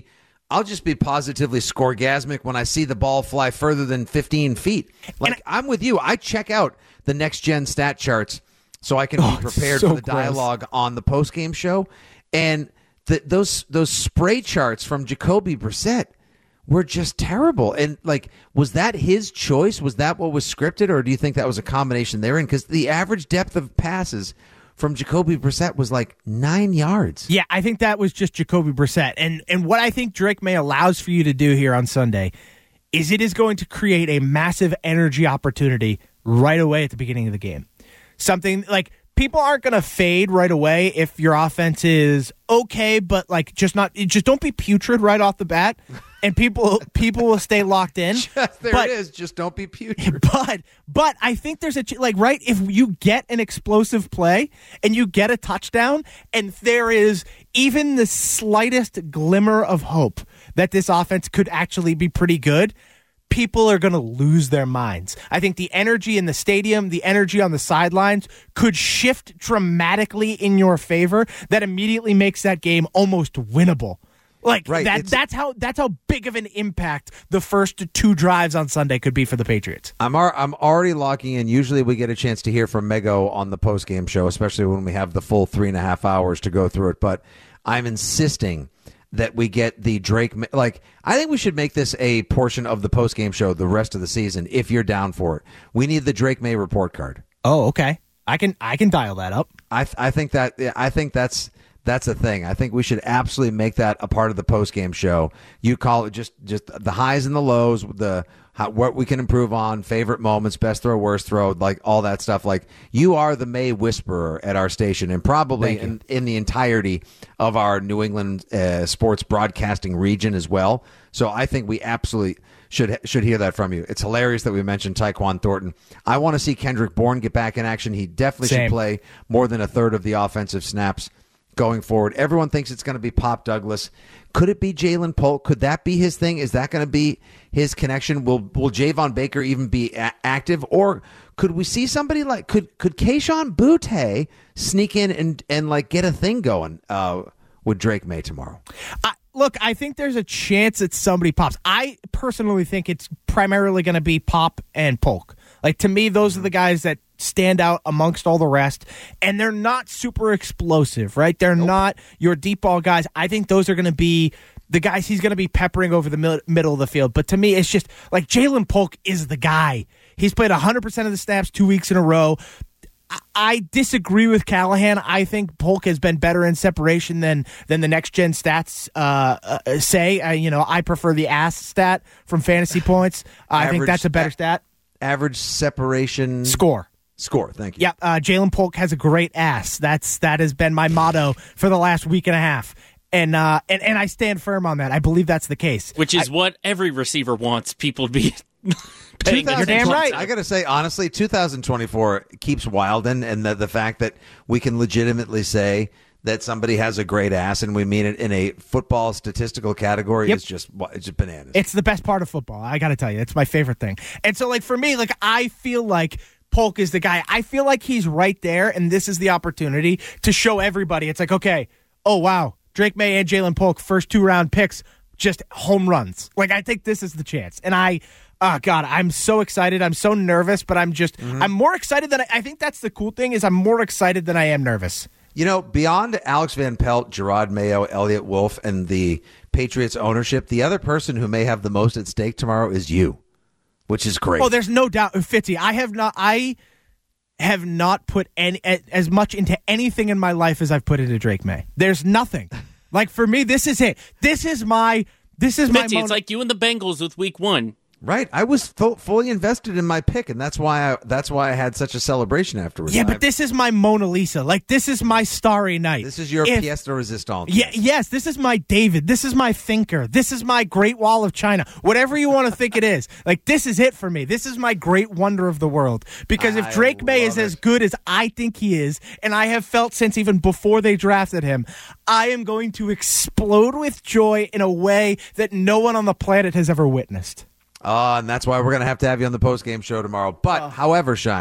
Speaker 5: I'll just be positively scoregasmic when I see the ball fly further than fifteen feet. Like, I, I'm with you. I check out the next-gen stat charts so I can
Speaker 3: Oh,
Speaker 5: be prepared
Speaker 3: so
Speaker 5: for the
Speaker 3: gross.
Speaker 5: dialogue on the post-game show. And the, those those spray charts from Jacoby Brissett were just terrible. And, like, was that his choice? Was that what was scripted, or do you think that was a combination therein? Because the average depth of passes from Jacoby Brissett was like nine yards.
Speaker 7: Yeah, I think that was just Jacoby Brissett. And and what I think Drake May allows for you to do here on Sunday is it is going to create a massive energy opportunity right away at the beginning of the game. Something like people aren't going to fade right away if your offense is okay, but like just not just don't be putrid right off the bat, and people people will stay locked in.
Speaker 5: Just, there
Speaker 7: but,
Speaker 5: it is. Just don't be putrid.
Speaker 7: But but I think there's a like right if you get an explosive play and you get a touchdown, and there is even the slightest glimmer of hope that this offense could actually be pretty good, people are going to lose their minds. I think the energy in the stadium, the energy on the sidelines could shift dramatically in your favor. That immediately makes that game almost winnable. Like
Speaker 5: right,
Speaker 7: that that's how that's how big of an impact the first two drives on Sunday could be for the Patriots.
Speaker 5: I'm ar- I'm already locking in. Usually we get a chance to hear from Mego on the post-game show, especially when we have the full three and a half hours to go through it. But I'm insisting that we get the Drake. Like, I think we should make this a portion of the post-game show the rest of the season if you're down for it. We need the Drake May report card.
Speaker 7: Oh, okay. I can I can dial that up.
Speaker 5: I th- I think that I think that's that's a thing. I think we should absolutely make that a part of the post-game show. You call it just just the highs and the lows, the how, what we can improve on, favorite moments, best throw, worst throw, like all that stuff. Like, you are the May whisperer at our station, and probably in, in the entirety of our New England uh, sports broadcasting region as well. So I think we absolutely should should hear that from you. It's hilarious that we mentioned Tyquan Thornton. I want to see Kendrick Bourne get back in action. He definitely
Speaker 7: Same.
Speaker 5: should play more than a third of the offensive snaps going forward. Everyone thinks it's going to be Pop Douglas. Could it be Jalen Polk? Could that be his thing? Is that going to be his connection? Will Will Javon Baker even be a- active? Or could we see somebody like, could could Kayshon Boutte sneak in and, and like get a thing going uh, with Drake May tomorrow?
Speaker 7: I, look, I think there's a chance that somebody pops. I personally think it's primarily going to be Pop and Polk. Like, to me, those are the guys that stand out amongst all the rest, and they're not super explosive, right? They're nope. not your deep ball guys. I think those are going to be the guys he's going to be peppering over the mid- middle of the field. But to me, it's just like Jalen Polk is the guy. He's played one hundred percent of the snaps two weeks in a row. I, I disagree with Callahan. I think Polk has been better in separation than than the next gen stats uh, uh, say. Uh, you know, I prefer the ass stat from Fantasy Points. Uh, I think that's a better stat.
Speaker 5: Average separation
Speaker 7: score.
Speaker 5: Score, thank you.
Speaker 7: Yeah, uh, Jalen Polk has a great ass. That's that has been my motto for the last week and a half, and uh, and and I stand firm on that. I believe that's the case.
Speaker 8: Which is
Speaker 7: I,
Speaker 8: what every receiver wants people to be. paying
Speaker 7: You're damn right.
Speaker 5: I got to say, honestly, two thousand twenty-four keeps wilding, and the, the fact that we can legitimately say that somebody has a great ass, and we mean it in a football statistical category,
Speaker 7: yep.
Speaker 5: is just it's just bananas.
Speaker 7: It's the best part of football. I got to tell you, it's my favorite thing. And so, like for me, like I feel like Polk is the guy. I feel like he's right there, and this is the opportunity to show everybody. It's like, okay, oh wow, Drake May and Jalen Polk, first two round picks, just home runs. Like, I think this is the chance, and I. Oh, God, I'm so excited. I'm so nervous, but I'm just, mm-hmm. I'm more excited than I, I think that's the cool thing is I'm more excited than I am nervous.
Speaker 5: You know, beyond Alex Van Pelt, Gerard Mayo, Elliott Wolf, and the Patriots ownership, the other person who may have the most at stake tomorrow is you, which is great.
Speaker 7: Oh, there's no doubt. Fitzy, I have not, I have not put any, as much into anything in my life as I've put into Drake May. There's nothing. Like, for me, this is it. This is my, this is
Speaker 8: Fitzy,
Speaker 7: my
Speaker 8: it's
Speaker 7: moment.
Speaker 8: like you and the Bengals with week one.
Speaker 5: Right, I was fu- fully invested in my pick, and that's why I, that's why I had such a celebration afterwards.
Speaker 7: Yeah, but
Speaker 5: I've,
Speaker 7: this is my Mona Lisa. Like, this is my starry night.
Speaker 5: This is your
Speaker 7: if,
Speaker 5: pièce de résistance.
Speaker 7: Yeah, yes, this is my David. This is my thinker. This is my Great Wall of China. Whatever you want to think it is. Like, this is it for me. This is my great wonder of the world. Because if
Speaker 5: I
Speaker 7: Drake May is
Speaker 5: it.
Speaker 7: as good as I think he is, and I have felt since even before they drafted him, I am going to explode with joy in a way that no one on the planet has ever witnessed.
Speaker 5: Uh, and that's why we're going to have to have you on the post-game show tomorrow. But, uh, however, Scheim,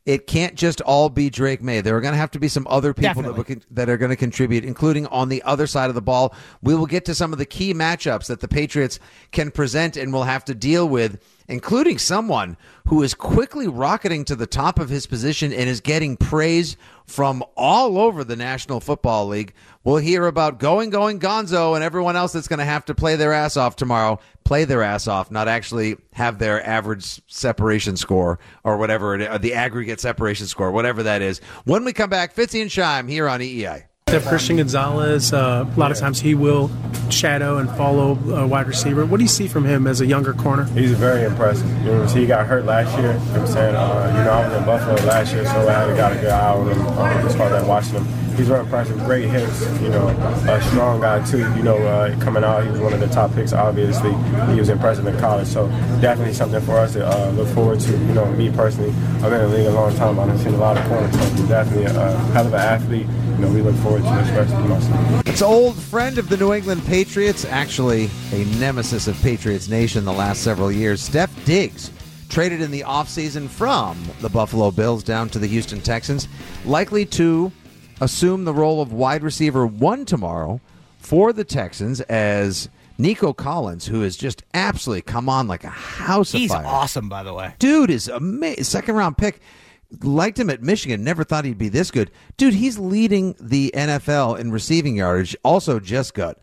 Speaker 5: it can't just all be Drake May. There are going to have to be some other people that,
Speaker 7: Definitely.
Speaker 5: we can, that are going to contribute, including on the other side of the ball. We will get to some of the key matchups that the Patriots can present and will have to deal with, including someone who is quickly rocketing to the top of his position and is getting praise from all over the National Football League. We'll hear about going, going Gonzo and everyone else that's going to have to play their ass off tomorrow. Play their ass off, not actually have their average separation score or whatever, it, or the aggregate separation score, whatever that is. When we come back, Fitzy and Shime here on E E I.
Speaker 12: Christian Gonzalez, uh, a lot of times he will shadow and follow a wide receiver. What do you see from him as a younger corner?
Speaker 13: He's very impressive. You know, he got hurt last year. You know what I'm saying? Uh, you know, I was in Buffalo last year, so I had got a good eye on him um, as far as watching him. He's very impressive, great hits, you know, a strong guy too. You know, uh, coming out, he was one of the top picks, obviously. He was impressive in college, so definitely something for us to uh, look forward to. You know, me personally, I've been in the league a long time. I've seen a lot of corners, so he's definitely a uh, hell of an athlete. You know, we look forward to this rest of the month.
Speaker 5: It's an old friend of the New England Patriots, actually a nemesis of Patriots Nation the last several years. Steph Diggs, traded in the offseason from the Buffalo Bills down to the Houston Texans, likely to assume the role of wide receiver one tomorrow for the Texans as Nico Collins, who has just absolutely come on like a house of
Speaker 7: He's
Speaker 5: fire.
Speaker 7: awesome, by the way.
Speaker 5: Dude is amazing. Second round pick. Liked him at Michigan. Never thought he'd be this good. Dude, he's leading the N F L in receiving yardage. Also just got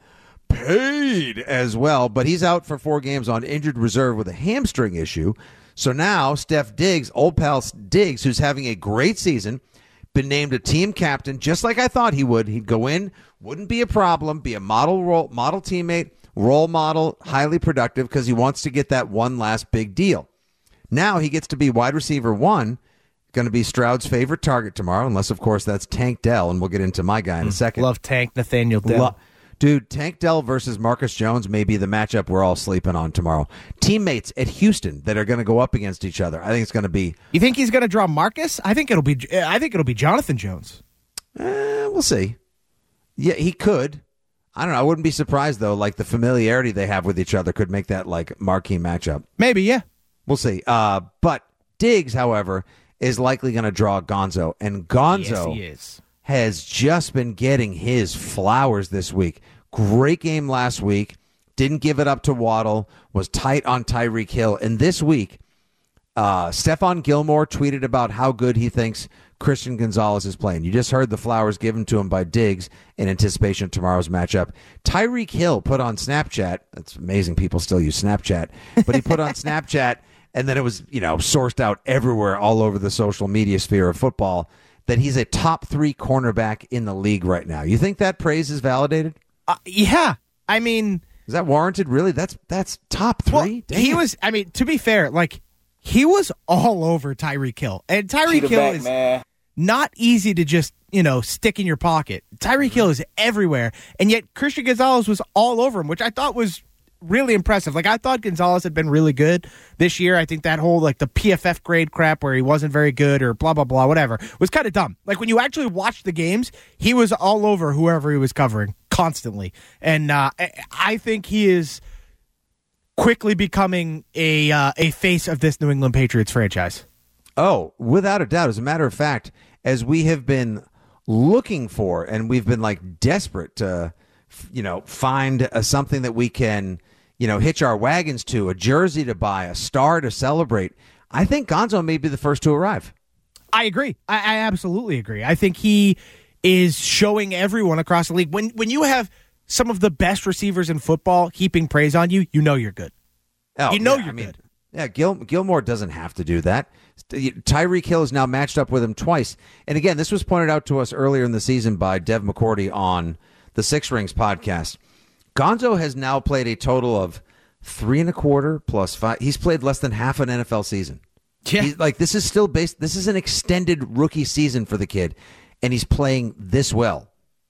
Speaker 5: paid as well, but he's out for four games on injured reserve with a hamstring issue. So now Steph Diggs, old pal Diggs, who's having a great season, been named a team captain, just like I thought he would. He'd go in, wouldn't be a problem, be a model role, model teammate, role model, highly productive, because he wants to get that one last big deal. Now he gets to be wide receiver one, going to be Stroud's favorite target tomorrow, unless, of course, that's Tank Dell, and we'll get into my guy in a second.
Speaker 7: Love Tank, Nathaniel Dell.
Speaker 5: Lo- Dude, Tank Dell versus Marcus Jones may be the matchup we're all sleeping on tomorrow. Teammates at Houston that are going to go up against each other. I think it's going to be.
Speaker 7: You think he's going to draw Marcus? I think it'll be. I think it'll be Jonathan Jones.
Speaker 5: Eh, we'll see. Yeah, he could. I don't know. I wouldn't be surprised though. Like the familiarity they have with each other could make that like marquee matchup.
Speaker 7: Maybe, yeah.
Speaker 5: We'll see. Uh, but Diggs, however, is likely going to draw Gonzo, and Gonzo
Speaker 7: Yes, he is.
Speaker 5: has just been getting his flowers this week. Great game last week. Didn't give it up to Waddle. Was tight on Tyreek Hill. And this week, uh, Stephon Gilmore tweeted about how good he thinks Christian Gonzalez is playing. You just heard the flowers given to him by Diggs in anticipation of tomorrow's matchup. Tyreek Hill put on Snapchat. It's amazing people still use Snapchat. But he put on Snapchat, and then it was, you know, sourced out everywhere all over the social media sphere of football that he's a top three cornerback in the league right now. You think that praise is validated?
Speaker 7: Uh, yeah. I mean,
Speaker 5: is that warranted? Really? That's that's top three?
Speaker 7: Well, he was, I mean, to be fair, like, he was all over Tyreek Hill. And Tyreek Hill back, is man. not easy to just, you know, stick in your pocket. Tyreek Hill is everywhere. And yet Christian Gonzalez was all over him, which I thought was really impressive. Like, I thought Gonzalez had been really good this year. I think that whole, like, the P F F grade crap where he wasn't very good or blah, blah, blah, whatever, was kind of dumb. Like, when you actually watch the games, he was all over whoever he was covering constantly. And uh, I think he is quickly becoming a uh, a face of this New England Patriots franchise.
Speaker 5: Oh, without a doubt. As a matter of fact, as we have been looking for, and we've been, like, desperate to, you know, find uh, something that we can, you know, hitch our wagons to, a jersey to buy, a star to celebrate, I think Gonzo may be the first to arrive.
Speaker 7: I agree. I, I absolutely agree. I think he is showing everyone across the league. When when you have some of the best receivers in football heaping praise on you, you know you're good.
Speaker 5: Oh,
Speaker 7: you know
Speaker 5: yeah,
Speaker 7: you're
Speaker 5: I mean,
Speaker 7: good.
Speaker 5: Yeah, Gil, Gilmore doesn't have to do that. Tyreek Hill is now matched up with him twice. And again, this was pointed out to us earlier in the season by Dev McCourty on the Six Rings podcast. Gonzo has now played a total of three and a quarter plus five. He's played less than half an N F L season.
Speaker 7: Yeah.
Speaker 5: He's, like, this is still based. This is an extended rookie season for the kid, and he's playing this well.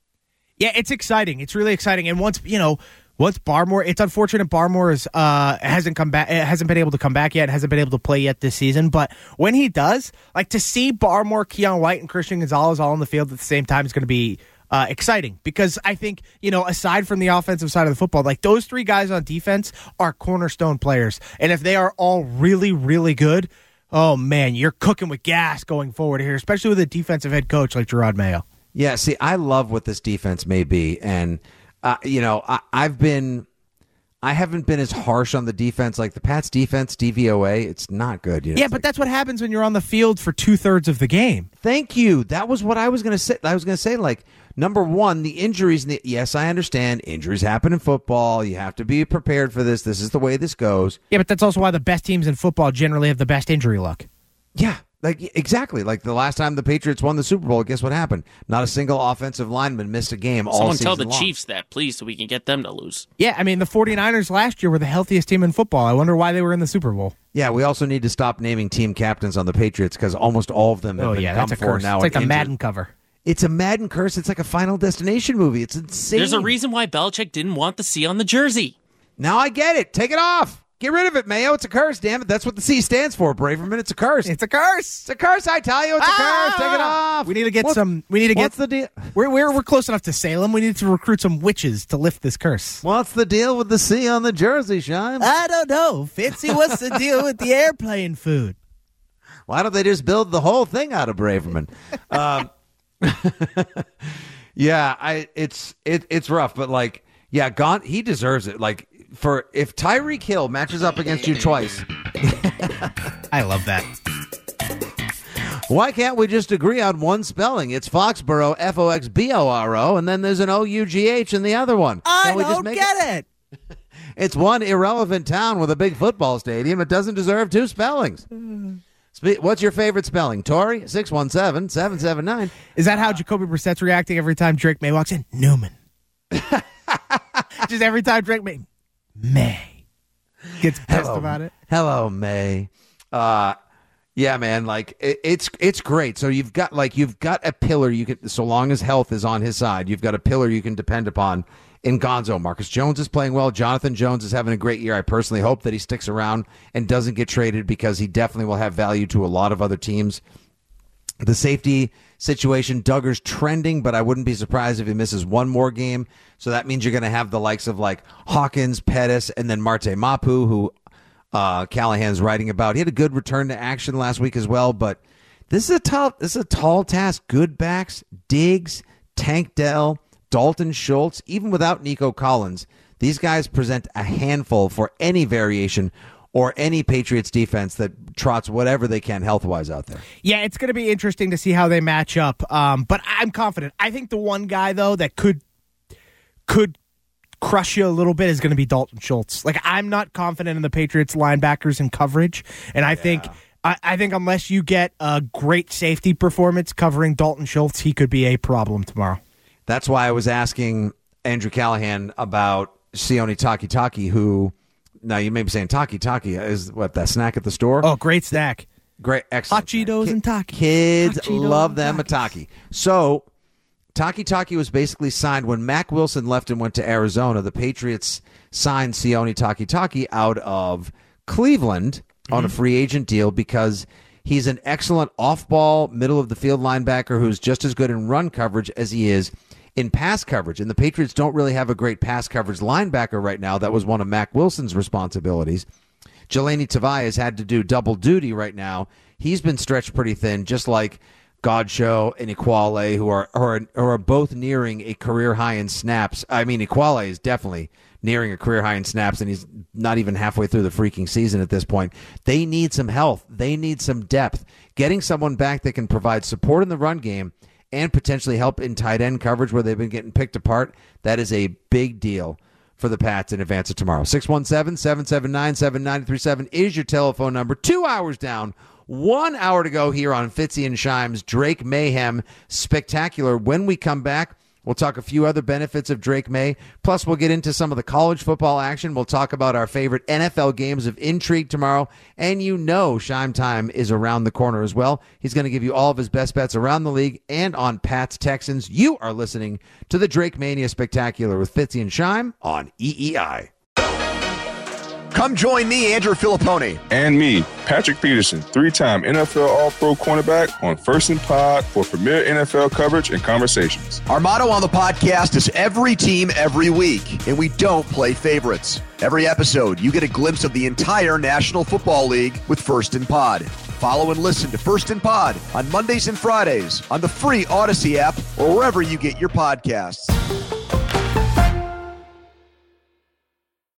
Speaker 7: Yeah, it's exciting. It's really exciting. And once, you know, once Barmore, it's unfortunate Barmore is, uh, hasn't come back, hasn't been able to come back yet, hasn't been able to play yet this season. But when he does, like, to see Barmore, Keon White, and Christian Gonzalez all on the field at the same time is going to be Uh, exciting, because I think, you know, aside from the offensive side of the football, like, those three guys on defense are cornerstone players. And if they are all really, really good, oh, man, you're cooking with gas going forward here, especially with a defensive head coach like Gerard Mayo.
Speaker 5: Yeah, see, I love what this defense may be. And, uh, you know, I, I've been – I haven't been as harsh on the defense. Like the Pats defense, D V O A, it's not good. You know?
Speaker 7: Yeah, but like, that's what happens when you're on the field for two-thirds of the game.
Speaker 5: Thank you. That was what I was going to say. I was going to say, like, number one, the injuries. The, yes, I understand. Injuries happen in football. You have to be prepared for this. This is the way this goes.
Speaker 7: Yeah, but that's also why the best teams in football generally have the best injury luck.
Speaker 5: Yeah, like exactly. Like the last time the Patriots won the Super Bowl, guess what happened? Not a single offensive lineman missed a game all
Speaker 8: Someone
Speaker 5: season
Speaker 8: tell the
Speaker 5: long.
Speaker 8: Chiefs that, please, so we can get them to lose.
Speaker 7: Yeah, I mean, the 49ers last year were the healthiest team in football. I wonder why they were in the Super Bowl.
Speaker 5: Yeah, we also need to stop naming team captains on the Patriots because almost all of them have
Speaker 7: oh,
Speaker 5: been
Speaker 7: yeah,
Speaker 5: come
Speaker 7: that's a
Speaker 5: for
Speaker 7: curse.
Speaker 5: now.
Speaker 7: It's like the
Speaker 5: injured.
Speaker 7: Madden cover.
Speaker 5: It's a Madden curse. It's like a Final Destination movie. It's insane.
Speaker 8: There's a reason why Belichick didn't want the C on the jersey.
Speaker 5: Now I get it. Take it off. Get rid of it, Mayo. It's a curse, damn it. That's what the C stands for, Braverman. It's a curse.
Speaker 7: It's a curse.
Speaker 5: It's a curse, I tell you. It's a
Speaker 7: ah!
Speaker 5: curse. Take it off.
Speaker 7: We need to get
Speaker 5: what,
Speaker 7: some. We need to get.
Speaker 5: What's the deal?
Speaker 7: We're, we're, we're close enough to Salem. We need to recruit some witches to lift this curse.
Speaker 5: What's the deal with the C on the jersey, Shime?
Speaker 7: I don't know. Fitzy, what's the deal with the airplane food?
Speaker 5: Why don't they just build the whole thing out of Braverman? um, yeah, I. It's it, it's rough, but like, yeah, Gaunt, he deserves it. Like, for if Tyreek Hill matches up against you twice,
Speaker 7: I love that.
Speaker 5: Why can't we just agree on one spelling? It's Foxborough, F O X B O R O, and then there's an O U G H in the other one.
Speaker 7: I
Speaker 5: Can't we
Speaker 7: don't
Speaker 5: just make
Speaker 7: get it.
Speaker 5: it? It's one irrelevant town with a big football stadium. It doesn't deserve two spellings. What's your favorite spelling? Tori, six one seven, seven seven nine.
Speaker 7: Is that how Jacoby Brissett's reacting every time Drake May walks in? Newman. Just every time Drake May. May. Gets pissed
Speaker 5: Hello.
Speaker 7: about it.
Speaker 5: Hello, May. Uh, yeah, man. Like it, it's it's great. So you've got like you've got a pillar you can. So long as health is on his side, you've got a pillar you can depend upon in Gonzo. Marcus Jones is playing well. Jonathan Jones is having a great year. I personally hope that he sticks around and doesn't get traded because he definitely will have value to a lot of other teams. The safety situation, Duggar's trending, but I wouldn't be surprised if he misses one more game. So that means you're going to have the likes of like Hawkins, Pettis, and then Marte Mapu, who uh, Callahan's writing about. He had a good return to action last week as well, but this is a tough, this is a tall task. Good backs, Diggs, Tank Dell, Dalton Schultz, even without Nico Collins, these guys present a handful for any variation or any Patriots defense that trots whatever they can health-wise out there.
Speaker 7: Yeah, it's going to be interesting to see how they match up. Um, but I'm confident. I think the one guy, though, that could could crush you a little bit is going to be Dalton Schultz. Like, I'm not confident in the Patriots linebackers in coverage, and I yeah. think I, I think unless you get a great safety performance covering Dalton Schultz, he could be a problem tomorrow.
Speaker 5: That's why I was asking Andrew Callahan about Sione Takitaki, who... Now, you may be saying Taki Taki is what, that snack at the store?
Speaker 7: Oh, great snack.
Speaker 5: Great, excellent.
Speaker 7: Hot Cheetos
Speaker 5: Ki-
Speaker 7: and Taki.
Speaker 5: Kids
Speaker 7: Hot Cheetos
Speaker 5: love them a
Speaker 7: Takis.
Speaker 5: Taki. So, Taki Taki was basically signed when Mack Wilson left and went to Arizona. The Patriots signed Sione Taki Taki out of Cleveland mm-hmm. on a free agent deal because he's an excellent off-ball, middle-of-the-field linebacker who's just as good in run coverage as he is in pass coverage. And the Patriots don't really have a great pass coverage linebacker right now. That was one of Mack Wilson's responsibilities. Jelani Tavai has had to do double duty right now. He's been stretched pretty thin, just like Godchaux and Equale, who are, are, are both nearing a career high in snaps. I mean, Equale is definitely nearing a career high in snaps, and he's not even halfway through the freaking season at this point. They need some health. They need some depth. Getting someone back that can provide support in the run game and potentially help in tight end coverage where they've been getting picked apart, that is a big deal for the Pats in advance of tomorrow. six one seven, seven seven nine, seven nine three seven is your telephone number. Two hours down, one hour to go here on Fitzy and Shimes' Drake Mayhem Spectacular. When we come back, we'll talk a few other benefits of Drake May. Plus, we'll get into some of the college football action. We'll talk about our favorite N F L games of intrigue tomorrow. And you know Shime time is around the corner as well. He's going to give you all of his best bets around the league and on Pats Texans. You are listening to the Drake Mania Spectacular with Fitzy and Shime on E E I.
Speaker 1: Come join me, Andrew Filippone.
Speaker 2: And me, Patrick Peterson, three-time N F L All-Pro cornerback on First and Pod for premier N F L coverage and conversations.
Speaker 1: Our motto on the podcast is every team, every week, and we don't play favorites. Every episode, you get a glimpse of the entire National Football League with First and Pod. Follow and listen to First and Pod on Mondays and Fridays on the free Odyssey app or wherever you get your podcasts.